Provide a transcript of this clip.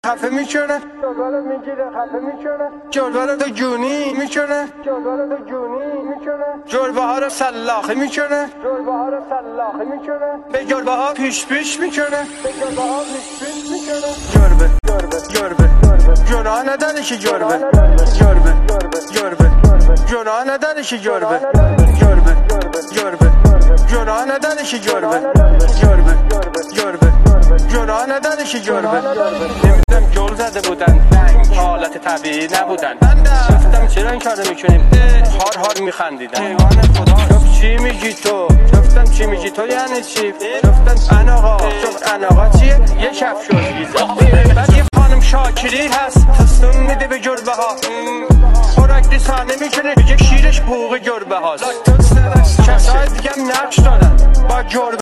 خفه میکنه، جلوه میگیره خفه میکنه، جلوه تو جونی میکنه، جلوه تو جونی میکنه، جلوه ها رو سلاخی میکنه، جلوه ها رو سلاخی میکنه، به جلوه ها پیش میکنه، به جلوه ها پیش میکنه. جربه جربه جناه نداره که جربه، نداره که جربه جربه جناه نداره که جربه، نداره که جربه جناه نداره که جربه، جربه جناه نداره که جربه. نمیدونم جل زده بودن، حالت طبیعی نبودن. گفتم چرا این کارو میکنیم؟ هار میخندیدن. حیوان خدا چی میگی تو؟ گفتم چی میگی تو یعنی چی؟ گفتم اناقا. چون اناقا چیه؟ یه کفشوزی. بعد یه خانم شاکری هست تستون میده به جربه ها، خوراک دیسانه میکنه میگه شیرش بوق جربه هاست. کسای دیگه هم نقش دارن با جربه